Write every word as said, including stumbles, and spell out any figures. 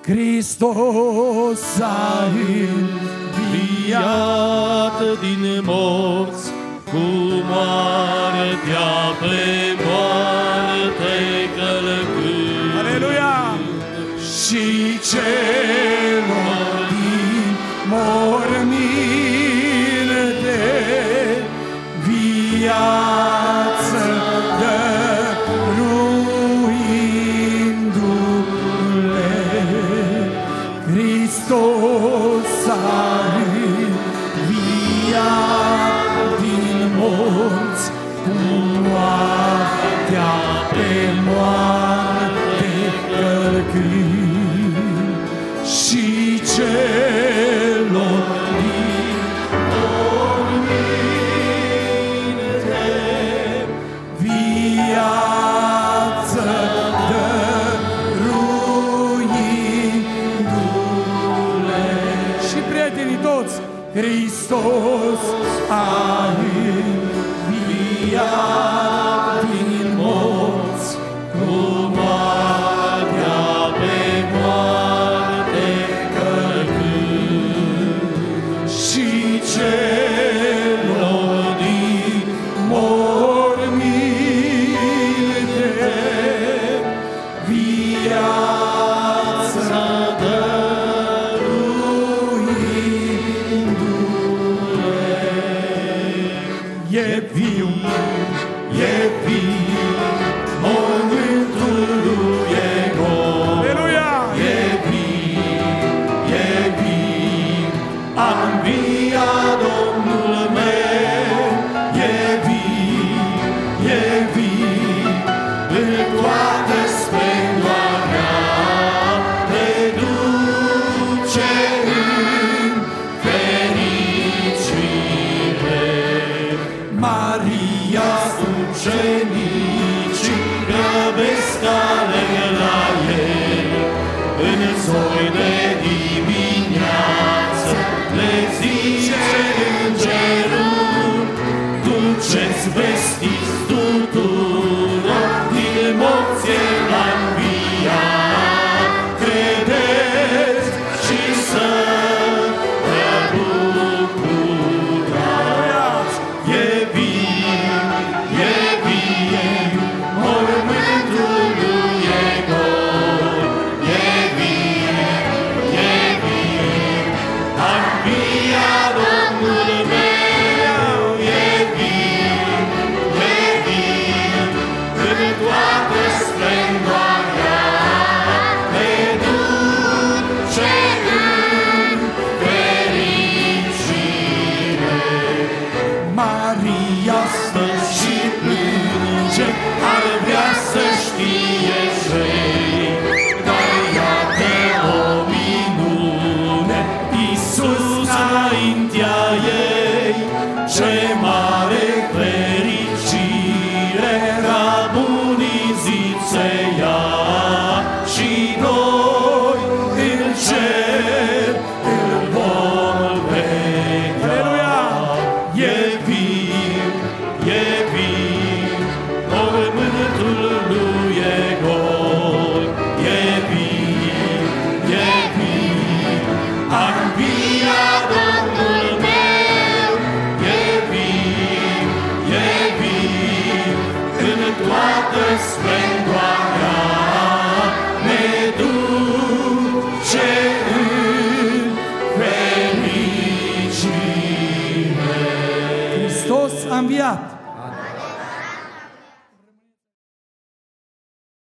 Hristos a înviat din morți, cu moartea pe moarte călcând. Aleluia! Și celor din morminte viață dăruindu-le, Hristos a înviat din morți, cu moartea pe moarte călcând. Și celor din morminte viață dăruindu-le. Și prietenii toți, Hristos a înviat din morți, cu moartea pe moarte călcând. Și celor din morminte viața dăruindu-le. E viu, e viu, mormântul lui e gol. Aleluia! E viu, e viu, a înviat Domnul meu. E viu, e viu, în toată splendoarea te duce în fericire. Maria ucenicii grăbesc calea la ei, în zori de dimineață le zice îngerul: duceți vestiți tuturor, din morți El a înviat, credeți și să vă bucurați. E viu, e viu, mormântul lui e gol. E viu, e viu, a înviat Domnul meu. E viu, e viu, în toată splendoarea te duce în fericire. Maria stă și plânge, ar vrea să știe ce-i, dar iată o minune, Iisus înaintea ei. Ce mare fericire, rabunii zice ea, și noi în cer îl vom vedea. E viu, e viu, mormântul lui e gol. E viu, e viu, a înviat Domnul meu. E viu, e viu, în toată splendoarea ne duce în fericire. Hristos a înviat.